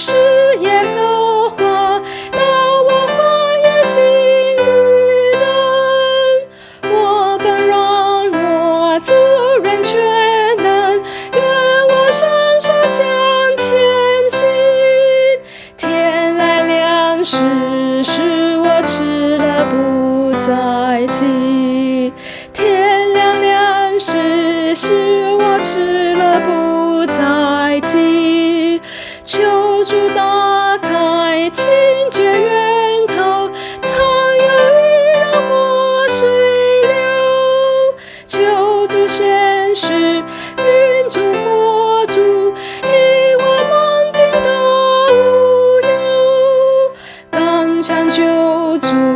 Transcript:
是耶和华，到我旷野行旅人。我本软弱，主人全能，愿我伸手向前行。天来粮食，使我吃了不再饥。天亮粮食，使我吃了不再饥。求主打开清洁源头，藏有雨浪或水流。求主显示云柱火柱，以我梦境的无忧。刚强救主